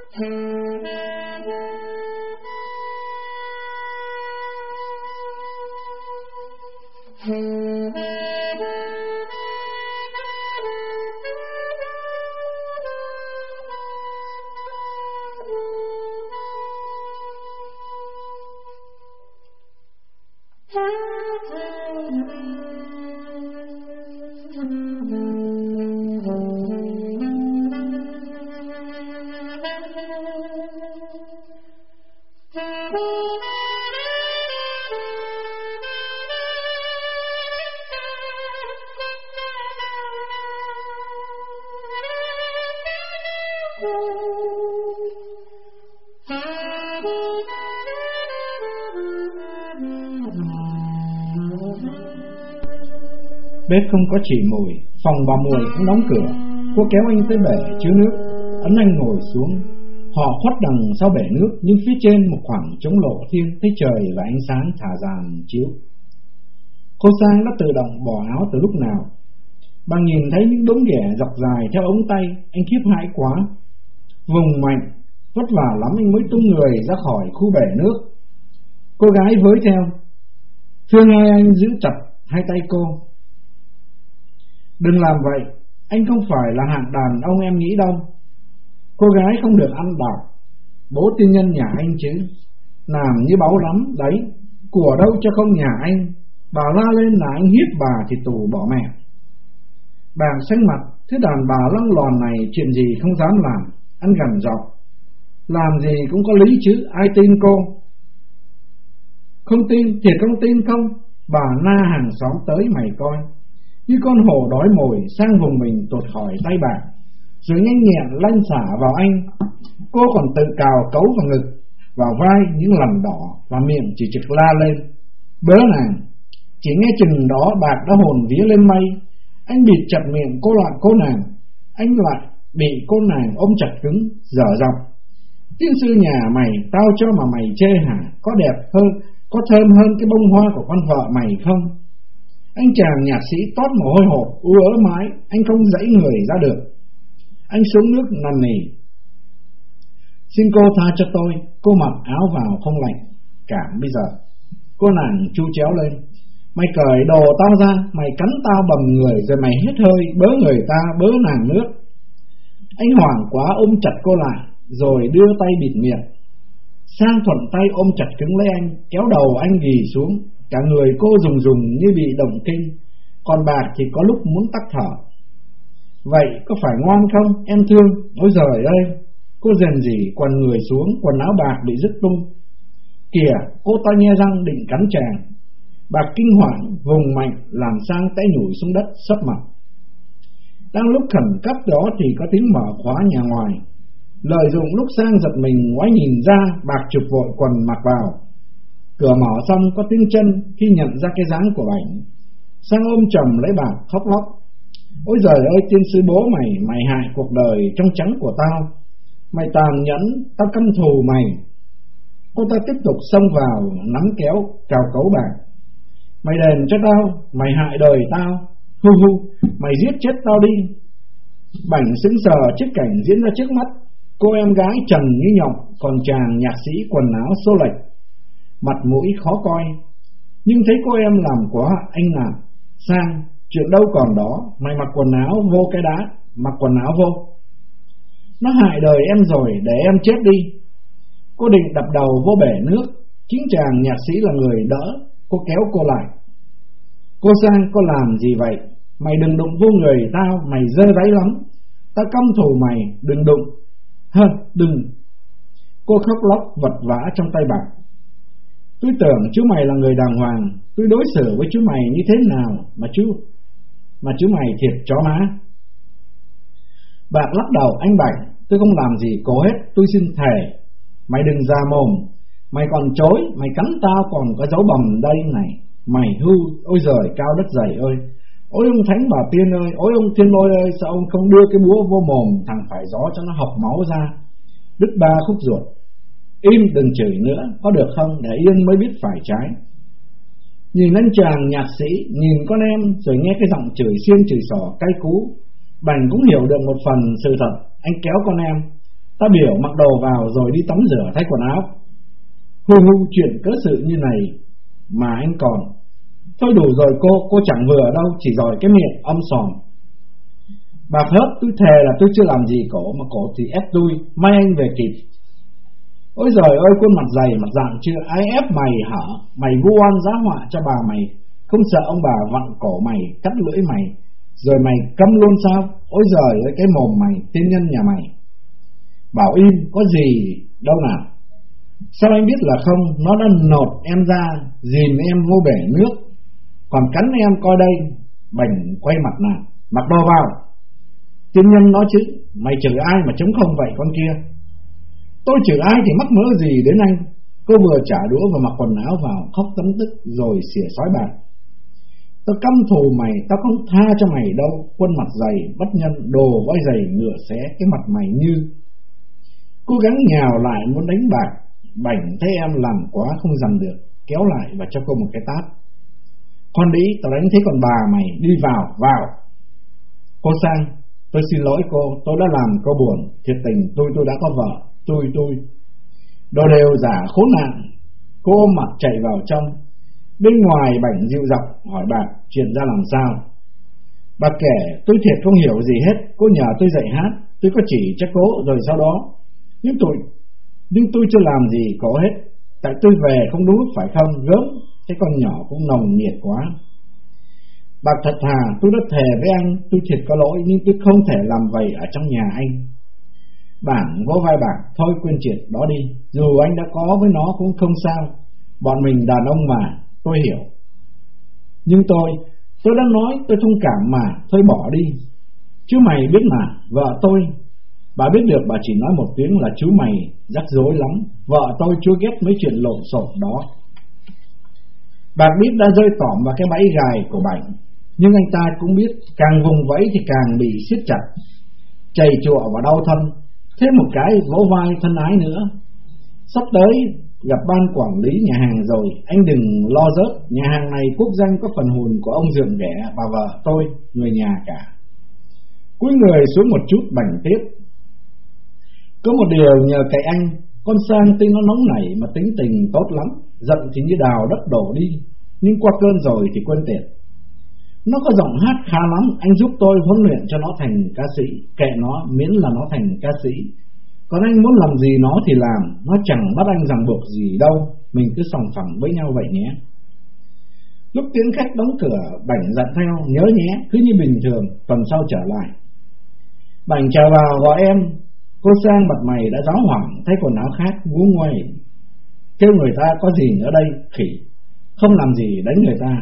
Bếp không có chỉ mùi, phòng bà Mùi cũng đóng cửa. Cô kéo anh tới bể chứa nước, ấn anh ngồi xuống. Họ khuất đằng sau bể nước, nhưng phía trên một khoảng trống lộ thiên thấy trời và ánh sáng thả dàn chiếu. Cô Sang đã tự động bỏ áo từ lúc nào. Bà nhìn thấy những đốm ghẻ dọc dài theo ống tay, anh khiếp hãi quá. Vùng mạnh, vất vả lắm anh mới tung người ra khỏi khu bể nước. Cô gái với theo. Thương hai anh giữ chặt hai tay cô. Đừng làm vậy, anh không phải là hạng đàn ông em nghĩ đâu. Cô gái không được ăn đạp. Bố tiên nhân nhà anh chứ, làm như báu lắm đấy. Của đâu cho không nhà anh. Bà la lên là anh hiếp bà thì tù bỏ mẹ. Bà xanh mặt, thứ đàn bà lăng lòn này chuyện gì không dám làm. Anh gằn giọng. Làm gì cũng có lý chứ, ai tin cô? Không tin, thiệt không tin không? Bà na hàng xóm tới mày coi. Như con hổ đói mồi sang vùng mình tuột khỏi tay bà, rồi nhanh nhẹn lanh xả vào anh. Cô còn tự cào cấu vào ngực, vào vai những lần đỏ, và miệng chỉ trực la lên. Bớ nàng. Chỉ nghe chừng đó bạc đã hồn vía lên mây. Anh bịt chặt miệng cô lại cô nàng. Anh lại bị cô nàng ôm chặt cứng, dở giọng. Tiên sư nhà mày, tao cho mà mày chê hả? Có đẹp hơn, có thơm hơn cái bông hoa của con vợ mày không? Anh chàng nhạc sĩ toát mồ hôi hột, ú ớ mái. Anh không dãy người ra được. Anh xuống nước nằm nỉ. Xin cô tha cho tôi. Cô mặc áo vào không lạnh cảm bây giờ. Cô nàng chu chéo lên. Mày cởi đồ tao ra, mày cắn tao bầm người, rồi mày hết hơi, bớ người ta, bớ nàng nước. Anh hoảng quá ôm chặt cô lại, rồi đưa tay bịt miệng. Sang thuận tay ôm chặt cứng lấy anh, kéo đầu anh ghì xuống. Cả người cô rùng như bị động kinh, còn bạc thì có lúc muốn tắc thở. Vậy có phải ngoan không em thương? Ôi giời ơi. Cô rền rỉ quằn người xuống, quần áo bạc bị rứt tung. Kìa, cô ta nhe răng định cắn chàng. Bạc kinh hoảng vùng mạnh, làm Sang té nhủi xuống đất sấp mặt. Đang lúc khẩn cấp đó thì có tiếng mở khóa nhà ngoài. Lợi dụng lúc Sang giật mình ngoái nhìn ra, bạc chụp vội quần mặc vào. Cửa mở xong có tiếng chân khi nhận ra cái dáng của Bảnh. Sang ôm chầm lấy bạc khóc lóc. Ôi giời ơi tiên sư bố mày, mày hại cuộc đời trong trắng của tao. Mày tàn nhẫn, tao căm thù mày. Cô ta tiếp tục xông vào, nắm kéo, cào cấu bạc. Mày đền cho tao, mày hại đời tao. Hu hu, mày giết chết tao đi. Bảnh sững sờ trước cảnh diễn ra trước mắt. Cô em gái trần như nhộng, còn chàng nhạc sĩ quần áo xô lệch, mặt mũi khó coi. Nhưng thấy cô em làm quá, anh làm. Sang, chuyện đâu còn đó. Mày mặc quần áo vô cái đá, mặc quần áo vô. Nó hại đời em rồi, để em chết đi. Cô định đập đầu vô bể nước. Chính chàng nhạc sĩ là người đỡ. Cô kéo cô lại. Cô Sang, cô làm gì vậy? Mày đừng đụng vô người tao, mày dơ đáy lắm. Tao căm thù mày, đừng đụng. Hơ, đừng. Cô khóc lóc vật vã trong tay bạc. Tôi tưởng chú mày là người đàng hoàng. Tôi đối xử với chú mày như thế nào mà chú mày thiệt chó má. Bạc lắc đầu. Anh Bảnh, tôi không làm gì cô hết, tôi xin thề. Mày đừng ra mồm. Mày còn chối, mày cắn tao còn có dấu bầm đây này. Mày hư. Ôi giời cao đất dày ơi. Ôi ông Thánh Bà Tiên ơi. Ôi ông Thiên Lôi ơi. Sao ông không đưa cái búa vô mồm thằng phải gió cho nó học máu ra, đứt ba khúc ruột. Im, đừng chửi nữa, có được không? Để yên mới biết phải trái. Nhìn anh chàng nhạc sĩ, nhìn con em, rồi nghe cái giọng chửi xiên chửi xỏ cay cú, Bảnh cũng hiểu được một phần sự thật. Anh kéo con em. Ta biểu mặc đồ vào rồi đi tắm rửa thay quần áo. Hu hu, chuyện cớ sự như này mà anh còn. Thôi đủ rồi cô chẳng vừa đâu, chỉ giỏi cái miệng om sòm. Bà hớt, tôi thề là tôi chưa làm gì cổ, mà cổ thì ép tôi, may anh về kịp. Ôi giời ơi, khuôn mặt dày mặt dạng chưa, ai ép mày hả? Mày vu oan giá họa cho bà mày, không sợ ông bà vặn cổ mày, cắt lưỡi mày, rồi mày câm luôn sao? Ôi giời ơi, cái mồm mày, tiên nhân nhà mày. Bảo im, có gì đâu nào. Sao anh biết là không? Nó đã nột em ra, dìm em vô bể nước, còn cắn em coi đây. Bành quay mặt nào, mặc đồ vào. Tiên nhân nói chứ, mày chửi ai mà trống không vậy con kia? Tôi chửi ai thì mắc mớ gì đến anh? Cô vừa trả đũa và mặc quần áo vào, khóc tấm tức rồi xỉa sói bạc. Tao căm thù mày, tao không tha cho mày đâu. Quân mặt dày, bất nhân, đồ voi dày ngựa xé cái mặt mày như. Cố gắng nhào lại muốn đánh bạc. Bảnh thấy em làm quá không dằn được, kéo lại và cho cô một cái tát. Con đĩ, tao đánh thấy con bà mày, đi vào. Cô Sang, tôi xin lỗi cô, tôi đã làm cô buồn. Thiệt tình tôi đã có vợ. Tôi đồ đều giả khốn nạn. Cô ôm mặt chạy vào trong. Bên ngoài Bảnh dịu giọng hỏi bà chuyện ra làm sao. Bà kể tôi thiệt không hiểu gì hết. Cô nhờ tôi dạy hát, tôi có chỉ cho cô rồi sau đó. Nhưng tôi chưa làm gì có hết. Tại tôi về không đúng lúc phải không? Gớm, cái con nhỏ cũng nồng nhiệt quá. Bà thật thà, tôi đã thề với anh, tôi thiệt có lỗi, nhưng tôi không thể làm vậy ở trong nhà anh. Bảng vỗ vai bà, thôi quên chuyện đó đi. Dù anh đã có với nó cũng không sao. Bọn mình đàn ông mà, tôi hiểu. Nhưng tôi đã nói tôi thông cảm mà, thôi bỏ đi. Chứ mày biết mà, vợ tôi. Bà biết được bà chỉ nói một tiếng là chú mày rắc rối lắm. Vợ tôi chưa ghét mấy chuyện lộn xộn đó. Bà biết đã rơi tỏm vào cái bẫy gài của Bảnh. Nhưng anh ta cũng biết càng vùng vẫy thì càng bị siết chặt, chầy chụa và đau thân. Thêm một cái vỗ vai thân ái nữa. Sắp tới gặp ban quản lý nhà hàng rồi, anh đừng lo rớt. Nhà hàng này quốc danh có phần hồn của ông Dượng Ghẻ và vợ tôi, người nhà cả. Cúi người xuống một chút Bảnh tiếp. Có một điều nhờ cậy anh. Con Sang tuy nó nóng nảy mà tính tình tốt lắm, giận thì như đào đất đổ đi, nhưng qua cơn rồi thì quên tiệt. Nó có giọng hát khá lắm, anh giúp tôi huấn luyện cho nó thành ca sĩ. Kệ nó, miễn là nó thành ca sĩ. Còn anh muốn làm gì nó thì làm, nó chẳng bắt anh ràng buộc gì đâu. Mình cứ sòng phẳng với nhau vậy nhé. Lúc tiếng khách đóng cửa, Bảnh dặn theo, nhớ nhé, cứ như bình thường, tuần sau trở lại. Bảnh trở vào gọi em. Cô Sang mặt mày đã giáo hoảng, thấy quần áo khác, ngú ngoay. Kêu người ta có gì nữa đây, khỉ. Không làm gì đánh người ta.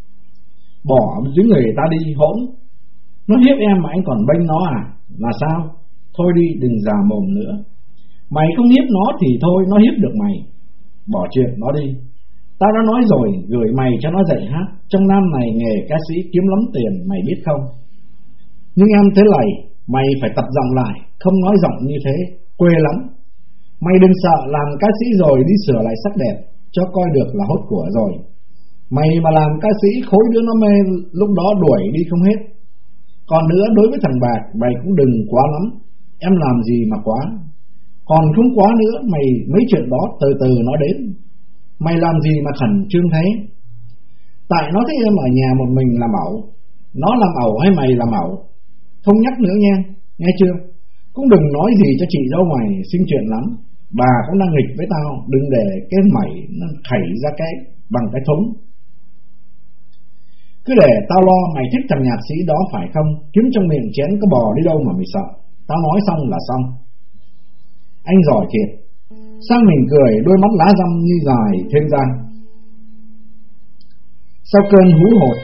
Bỏ dưới người ta đi hỗn. Nó hiếp em mà anh còn bênh nó à? Là sao? Thôi đi, đừng già mồm nữa. Mày không hiếp nó thì thôi, nó hiếp được mày. Bỏ chuyện nó đi. Tao đã nói rồi, gửi mày cho nó dạy hát. Trong Nam này nghề ca sĩ kiếm lắm tiền, mày biết không? Nhưng em thế này, mày phải tập giọng lại, không nói giọng như thế, quê lắm. Mày đừng sợ làm ca sĩ rồi đi sửa lại sắc đẹp, cho coi được là hốt của rồi. Mày mà làm ca sĩ khối đứa nó mê, lúc đó đuổi đi không hết. Còn nữa, đối với thằng Bạc, mày cũng đừng quá lắm. Em làm gì mà quá. Còn không quá nữa, mày mấy chuyện đó từ từ nó đến. Mày làm gì mà khẩn trương thế? Tại nó thấy em ở nhà một mình làm ẩu. Nó làm ẩu hay mày làm ẩu? Không nhắc nữa nha, nghe chưa? Cũng đừng nói gì cho chị dâu mày sinh chuyện lắm. Bà cũng đang nghịch với tao, đừng để cái mày nó khẩy ra cái bằng cái thúng. Cứ để tao lo, mày thích thằng nhạc sĩ đó phải không? Kiếm trong miệng chén có bò đi đâu mà mày sợ. Tao nói xong là xong. Anh giỏi thiệt. Sang mình cười, đôi mắt lá răm như dài thêm ra. Sau cơn hú hồn,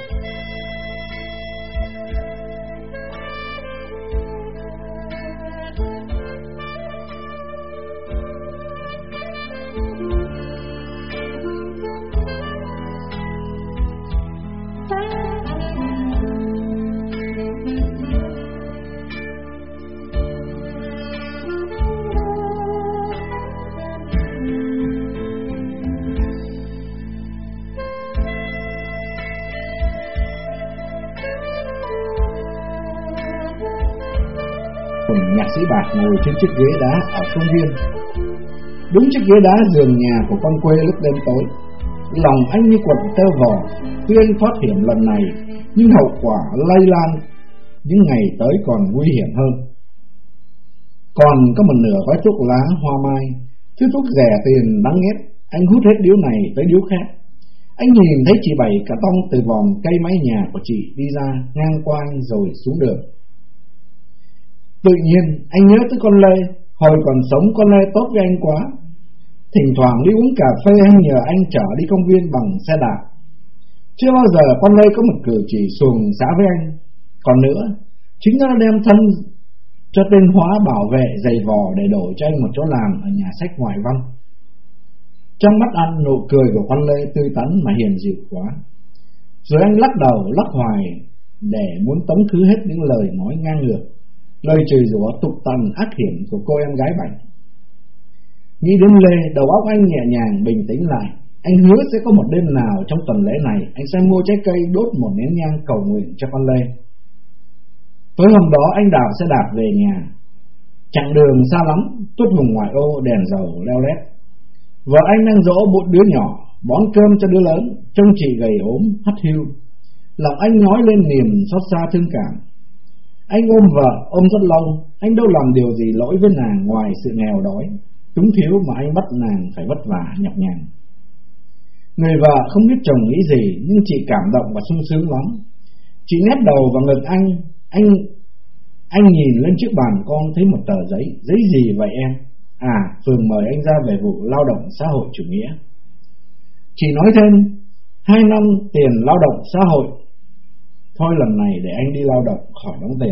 cùng nhạc sĩ Bạc ngồi trên chiếc ghế đá ở công viên. Đúng chiếc ghế đá giường nhà của con quê lúc đêm tối. Lòng anh như quặn tơ vò. Tuy anh thoát hiểm lần này, nhưng hậu quả lây lan những ngày tới còn nguy hiểm hơn. Còn có một nửa gói thuốc lá hoa mai, thứ thuốc rẻ tiền đáng ghét. Anh hút hết điếu này tới điếu khác. Anh nhìn thấy chị Bảy cả tông từ vòm cây mái nhà của chị đi ra ngang qua anh rồi xuống đường. Tự nhiên anh nhớ tới con Lê. Hồi còn sống con Lê tốt với anh quá. Thỉnh thoảng đi uống cà phê hay nhờ anh chở đi công viên bằng xe đạp. Chưa bao giờ con Lê có một cử chỉ xuồng xã với anh. Còn nữa, chính nó đem thân cho tên Hóa bảo vệ giày vò để đổi cho anh một chỗ làm ở nhà sách Ngoại Văn. Trong mắt anh, nụ cười của con Lê tươi tắn mà hiền dịu quá. Rồi anh lắc đầu lắc hoài để muốn tống khứ hết những lời nói ngang ngược, lời chửi rủa tục tằn ác hiểm của cô em gái Bảnh. Nghĩ đến Lê, đầu óc anh nhẹ nhàng bình tĩnh lại. Anh hứa sẽ có một đêm nào trong tuần lễ này anh sẽ mua trái cây đốt một nén nhang cầu nguyện cho con Lê. Tối hôm đó anh đạp xe đạp về nhà. Chặng đường xa lắm, tuốt vùng ngoại ô đèn dầu leo lét. Vợ anh đang dỗ một đứa nhỏ, bón cơm cho đứa lớn, trông chị gầy ốm, hắt hiu. Lòng anh nói lên niềm xót xa thương cảm. Anh ôm vợ, ôm rất lâu. Anh đâu làm điều gì lỗi với nàng ngoài sự nghèo đói, túng thiếu mà anh bắt nàng phải vất vả nhọc nhằn. Người vợ không biết chồng nghĩ gì, nhưng chị cảm động và sung sướng lắm. Chị nép đầu vào ngực anh. Anh nhìn lên chiếc bàn con thấy một tờ giấy. Giấy gì vậy em? À, phường mời anh ra về vụ lao động xã hội chủ nghĩa. Chị nói thêm 2 năm tiền lao động xã hội. Thôi lần này để anh đi lao động khỏi đóng tiền.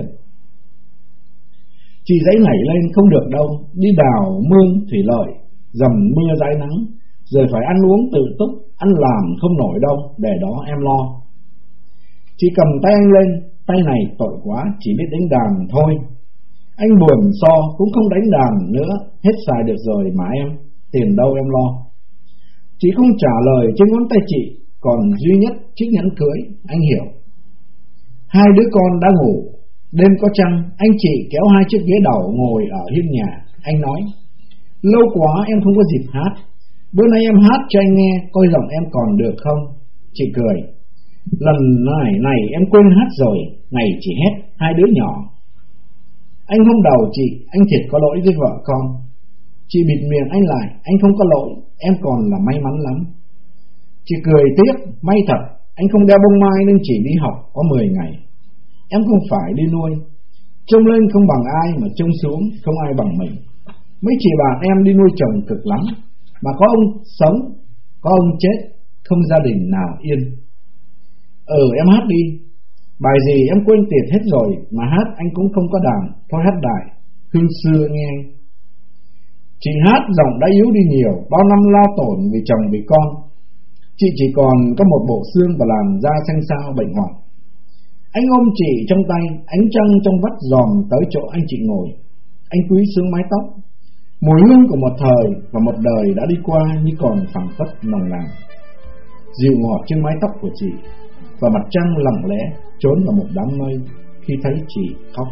Chị dãy nảy lên không được đâu. Đi đào mương thủy lợi, dầm mưa dãi nắng, rồi phải ăn uống tự túc, ăn làm không nổi đâu, để đó em lo. Chị cầm tay anh lên. Tay này tội quá, chỉ biết đánh đàn thôi. Anh buồn so cũng không đánh đàn nữa, hết xài được rồi mà em, tiền đâu em lo. Chị không trả lời trên ngón tay chị còn duy nhất chiếc nhẫn cưới. Anh hiểu. 2 đứa con đã ngủ. Đêm có trăng, anh chị kéo 2 chiếc ghế đầu ngồi ở hiên nhà. Anh nói: lâu quá em không có dịp hát, bữa nay em hát cho anh nghe, coi giọng em còn được không. Chị cười: lần này em quên hát rồi, ngày chỉ hét 2 đứa nhỏ. Anh không đầu chị, anh thiệt có lỗi với vợ con. Chị bịt miệng anh lại: anh không có lỗi, em còn là may mắn lắm. Chị cười tiếc: may thật, anh không đeo bông mai nên chỉ đi học có 10 ngày. Em không phải đi nuôi, trông lên không bằng ai mà trông xuống không ai bằng mình. Mấy chị bạn em đi nuôi chồng cực lắm, mà có ông sống, có ông chết, không gia đình nào yên. Em hát đi. Bài gì em quên tiệt hết rồi, mà hát anh cũng không có đàn. Thôi hát đại hương xưa nghe anh. Chị hát giọng đã yếu đi nhiều, bao năm lao tổn vì chồng vì con. Chị chỉ còn có một bộ xương và làn da xanh xao bệnh hoạn. Anh ôm chị trong tay, ánh trăng trong vắt dòm tới chỗ anh chị ngồi. Anh cúi xuống mái tóc. Mùi hương của một thời và một đời đã đi qua như còn phảng phất nồng nàn, dịu ngọt trên mái tóc của chị. Và mặt trăng lặng lẽ trốn vào một đám mây khi thấy chị khóc.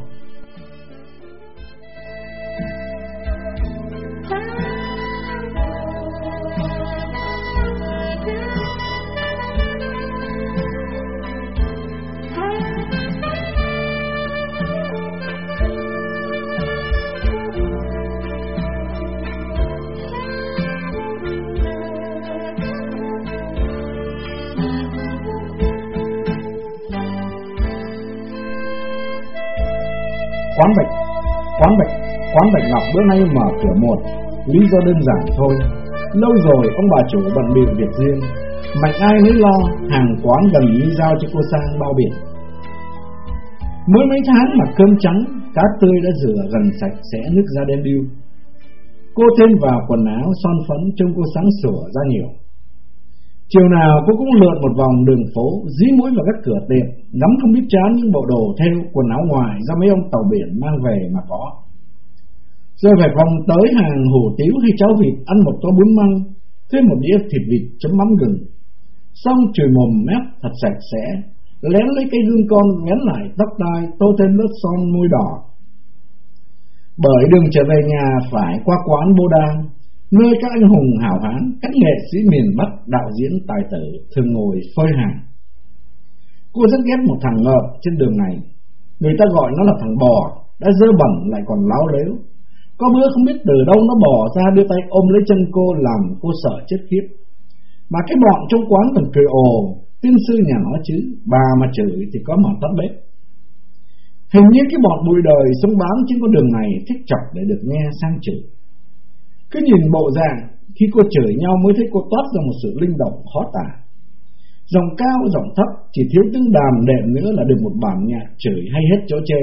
Quán Bạch Ngọc bữa nay mở cửa một, lý do đơn giản thôi. Lâu rồi ông bà chủ bận bịu việc riêng, mạnh ai nấy lo, hàng quán gần như giao cho cô sang bao biển. Mới mấy tháng mà cơm trắng, cá tươi đã rửa gần sạch sẽ nước da đen điêu. Cô thêm vào quần áo son phấn trông cô sáng sủa ra nhiều. Chiều nào cô cũng lượn một vòng đường phố, dí mũi vào các cửa tiệm, ngắm không biết chán những bộ đồ thêu, quần áo ngoài do mấy ông tàu biển mang về mà có. Rồi phải vòng tới hàng hủ tiếu hay cháo vịt, ăn một tô bún măng, thêm một đĩa thịt vịt chấm mắm gừng. Xong chùi mồm mép thật sạch sẽ, lén lấy cây gương con vén lại tóc tai, tô thêm lớp son môi đỏ. Bởi đường trở về nhà phải qua quán Bô Đa, nơi các anh hùng hảo hán, các nghệ sĩ miền Bắc, đạo diễn tài tử thường ngồi phơi hàng. Cô rất ghét một thằng ngợm trên đường này, người ta gọi nó là thằng bò, đã dơ bẩn lại còn láo lếu. Có bữa không biết từ đâu nó bò ra đưa tay ôm lấy chân cô, làm cô sợ chết khiếp. Mà cái bọn trong quán còn cười ồ, tiên sư nhà nó chứ, bà mà chửi thì có mà tắt bếp. Hình như cái bọn bụi đời sống bám trên con đường này thích chọc để được nghe sang chửi. Cứ nhìn bộ dạng khi cô chửi nhau mới thấy cô toát ra một sự linh động khó tả. Giọng cao giọng thấp, chỉ thiếu tiếng đàm đệm nữa là được một bản nhạc chửi hay hết chỗ chê.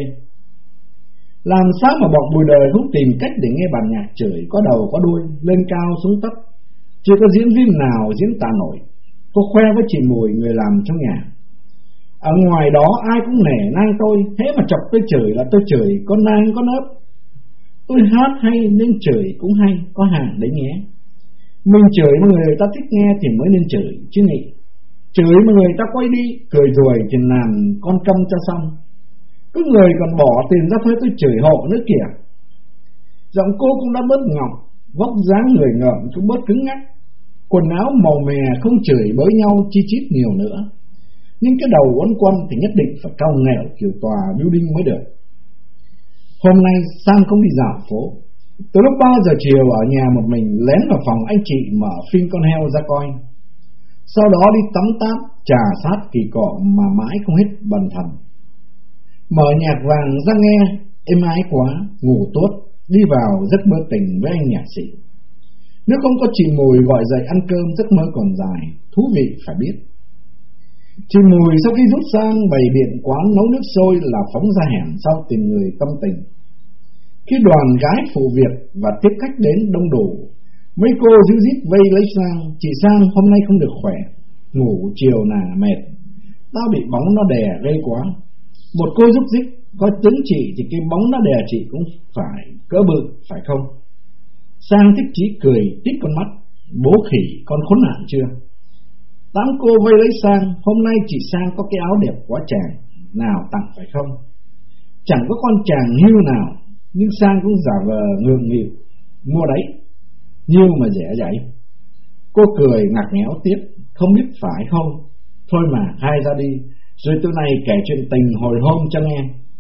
Làm sao mà bọn bụi đời không tìm cách để nghe bản nhạc chửi có đầu có đuôi, lên cao xuống thấp. Chưa có diễn viên nào diễn tả nổi. Cô khoe với chị Mùi, người làm trong nhà. Ở ngoài đó ai cũng nể nang tôi, thế mà chọc tôi chửi là tôi chửi có nang có nớp. Tôi hát hay nên chửi cũng hay, có hàng đấy nhé. Mình chửi mà người ta thích nghe thì mới nên chửi chứ nhỉ. Chửi mà người ta quay đi cười rồi thì làm con câm cho xong. Có người còn bỏ tiền ra thuê tôi chửi hộ nữa kìa. Giọng cô cũng đã bớt ngọng, vóc dáng người ngợm cũng bớt cứng ngắc. Quần áo màu mè không chửi bới nhau chi chít nhiều nữa. Nhưng cái đầu uốn quăn thì nhất định phải cao nghèo kiểu tòa building mới được. Hôm nay Sang không đi dạo phố. Từ lúc 3 giờ chiều ở nhà một mình lén vào phòng anh chị mở phim con heo ra coi. Sau đó đi tắm táp, trà sát kỳ cọ mà mãi không hết bần thần. Mở nhạc vàng ra nghe, êm ái quá, ngủ tốt, đi vào giấc mơ tình với anh nhạc sĩ. Nếu không có chị Mùi gọi dậy ăn cơm, giấc mơ còn dài, thú vị phải biết. Chị Mùi sau khi rút sang bày biện quán nấu nước sôi là phóng ra hẻm sau tìm người tâm tình. Khi đoàn gái phụ việc và tiếp khách đến đông đủ, mấy cô díu dít vây lấy Sang. Chị Sang hôm nay không được khỏe, ngủ chiều nà mệt, tao bị bóng nó đè gây quá. Một cô giúp dích, có tính chị thì cái bóng nó đè chị cũng phải cỡ bự, phải không? Sang thích chí cười tít con mắt, bố khỉ con khốn nạn chưa? 8 cô vây lấy Sang. Hôm nay chị Sang có cái áo đẹp quá chàng, nào tặng phải không? Chẳng có con chàng hiu nào, nhưng Sang cũng giả vờ ngượng nghịu, mua đấy, nhiêu mà rẻ vậy. Cô cười ngặt nghẽo tiếp, không biết phải không? Thôi mà hai ra đi, rồi tối nay kể chuyện tình hồi hôm cho nghe.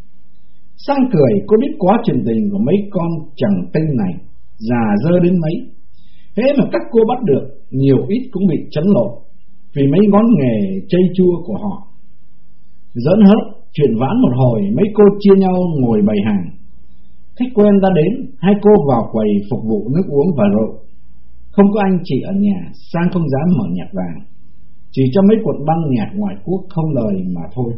Sang cười, cô biết quá chuyện tình của mấy con chẳng tinh này, già dơ đến mấy. Thế mà các cô bắt được, nhiều ít cũng bị chấn lột, vì mấy ngón nghề chây chua của họ. Giỡn hớt, chuyện vãn một hồi, mấy cô chia nhau ngồi bày hàng. Khách quen đã đến, hai cô vào quầy phục vụ nước uống và rượu. Không có anh chị ở nhà, Sang không dám mở nhạc vàng, chỉ cho mấy cuộn băng nhạc ngoại quốc không lời mà thôi.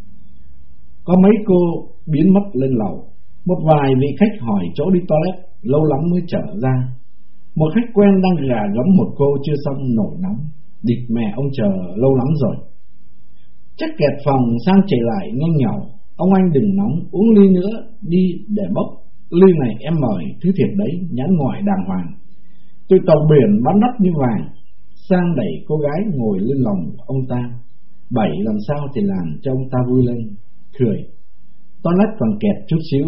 Có mấy cô biến mất lên lầu. Một vài vị khách hỏi chỗ đi toilet, lâu lắm mới trở ra. Một khách quen đang gà gấm một cô chưa xong nổi nóng, địt mẹ ông chờ lâu lắm rồi. Chắc kẹt phòng, Sang chạy lại nhanh nhảu. Ông anh đừng nóng, uống ly nữa đi để bốc. Ly này em mời, thứ thiệt đấy, nhãn ngoại đàng hoàng. Tôi tàu biển bán đắt như vàng. Sang đẩy cô gái ngồi lên lòng ông ta. Bảy làm sao thì làm cho ông ta vui lên, cười. Toilet còn kẹt chút xíu.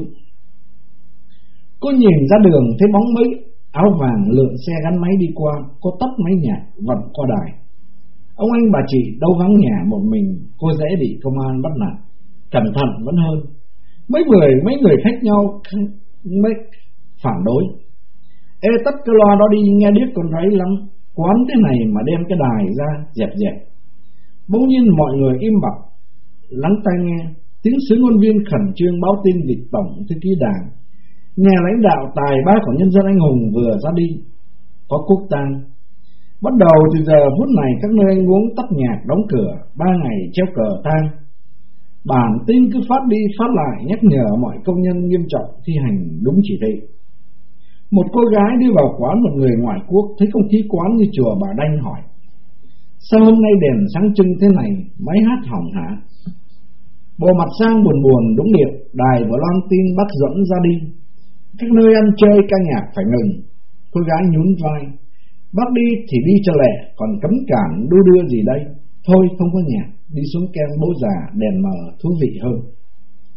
Cô nhìn ra đường thấy bóng mấy áo vàng lượn xe gắn máy đi qua. Cô tắt máy nhạc vặn qua đài. Ông anh bà chị đâu vắng nhà một mình, cô dễ bị công an bắt nạt. Cẩn thận vẫn hơn. Mấy người khách nhau mấy phản đối. Ê, tắt cái loa đó đi, nghe điếc con ráy lắm. Quán thế này mà đem cái đài ra dẹp dẹp. Bỗng nhiên mọi người im bặt, lắng tai nghe. Tiếng sứ ngôn viên khẩn trương báo tin vị tổng thư ký đảng, nhà lãnh đạo tài ba của nhân dân anh hùng vừa ra đi, có quốc tang. Bắt đầu từ giờ phút này các nơi ăn uống tắt nhạc đóng cửa, 3 ngày treo cờ tang. Bản tin cứ phát đi phát lại nhắc nhở mọi công nhân nghiêm trọng thi hành đúng chỉ thị. Một cô gái đi vào quán một người ngoại quốc, thấy không khí quán như chùa bà đanh, hỏi: sao hôm nay đèn sáng trưng thế này, máy hát hỏng hả? Bộ mặt Sang buồn buồn đúng điệu, đài vừa loan tin bác dẫn ra đi. Các nơi ăn chơi ca nhạc phải ngừng. Cô gái nhún vai: bác đi thì đi cho lẹ, còn cấm cản đu đưa gì đây? Thôi không có nhạc, đi xuống kem bố già, đèn mờ thú vị hơn.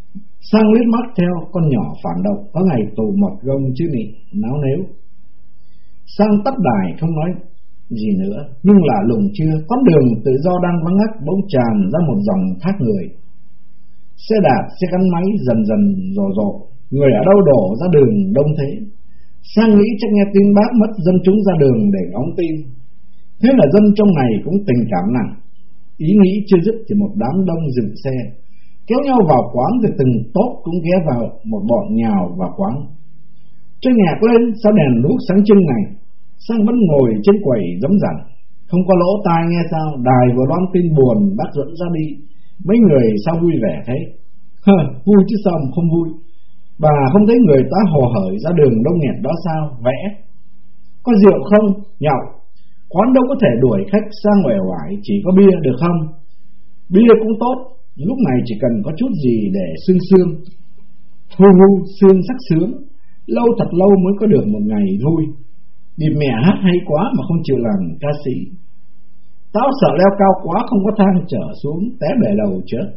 Sang liếc mắt theo con nhỏ phản động có ngày tù một gông chứ nị, náo nếu. Sang tắt đài không nói gì nữa, nhưng lạ lùng chưa, con đường tự do đang vắng ngắt bỗng tràn ra một dòng thác người. Xe đạp, xe gắn máy dần dần rồ rộ, người ở đâu đổ ra đường đông thế. Sang nghĩ chắc nghe tin bác mất, dân chúng ra đường để ngóng tin. Thế là dân trong này cũng tình cảm nặng. Ý nghĩ chưa dứt thì một đám đông dừng xe, kéo nhau vào quán, rồi từng tốp cũng ghé vào một bọn nhào vào quán. Chơi nhạc lên, sao đèn đuốc sáng trưng này. Sang vẫn ngồi trên quầy giống dặn, không có lỗ tai nghe sao, đài vừa loan tin buồn bác dẫn ra đi. Mấy người sao vui vẻ thế? Vui chứ sao mà không vui. Bà không thấy người ta hồ hởi ra đường đông nghẹt đó sao? Vẽ. Có rượu không? Nhậu. Quán đâu có thể đuổi khách sang uể oải, chỉ có bia được không? Bia cũng tốt, lúc này chỉ cần có chút gì để sương sương. Hu hu, sương sắc sướng. Lâu thật lâu mới có được một ngày vui. Điệp mẹ hát hay quá mà không chịu làm ca sĩ. Tao sợ leo cao quá không có thang trở xuống, té bể đầu chết.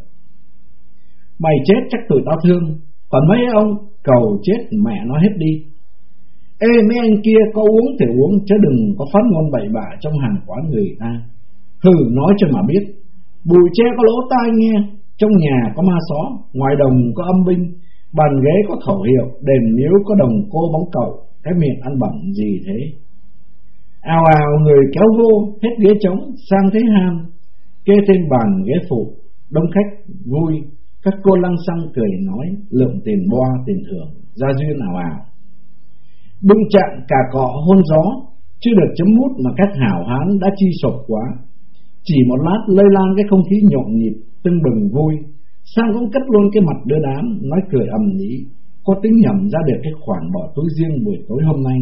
Mày chết chắc tụi tao thương, còn mấy ông cầu chết mẹ nó hết đi. Ê mấy anh kia, có uống thì uống, chứ đừng có phát ngôn bậy bạ trong hàng quán người ta. Hừ, nói cho mà biết. Bùi tre có lỗ tai nghe, trong nhà có ma xó, ngoài đồng có âm binh, bàn ghế có khẩu hiệu, đền miếu có đồng cô bóng cậu, cái miệng ăn bẩn gì thế. Ào ào người kéo vô, hết ghế trống, sang thấy ham, kê thêm bàn ghế phụ, đông khách vui, các cô lăng xăng cười nói, lượng tiền boa tiền thưởng, ra duyên ào ào. Đụng chạm cả cọ hôn gió, chưa được chấm mút mà các hảo hán đã chi sộp quá. Chỉ một lát lây lan cái không khí nhộn nhịp, tưng bừng vui. Sang cũng cất luôn cái mặt đưa đám, nói cười ầm ĩ, có tính nhẩm ra được cái khoản bỏ túi riêng buổi tối hôm nay.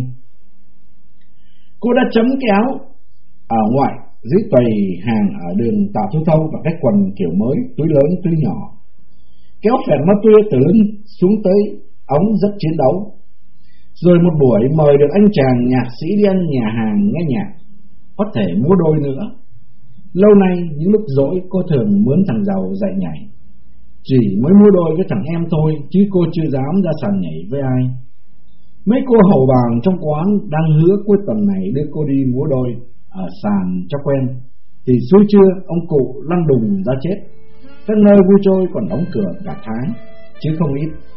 Cô đã chấm cái áo ở ngoại dưới quầy hàng ở đường Tạ Thu Thâu và cái quần kiểu mới, túi lớn túi nhỏ, kéo phèn ma tuya từ lưng xuống tới ống rất chiến đấu. Rồi một buổi mời được anh chàng nhạc sĩ đi ăn nhà hàng nghe nhạc, có thể múa đôi nữa. Lâu nay những lúc rỗi cô thường mướn thằng giàu dạy nhảy, chỉ mới múa đôi với thằng em thôi, chứ cô chưa dám ra sàn nhảy với ai. Mấy cô hầu bàng trong quán đang hứa cuối tuần này đưa cô đi múa đôi ở sàn cho quen, thì xui chưa ông cụ lăn đùng ra chết. Các nơi vui chơi còn đóng cửa cả tháng, chứ không ít.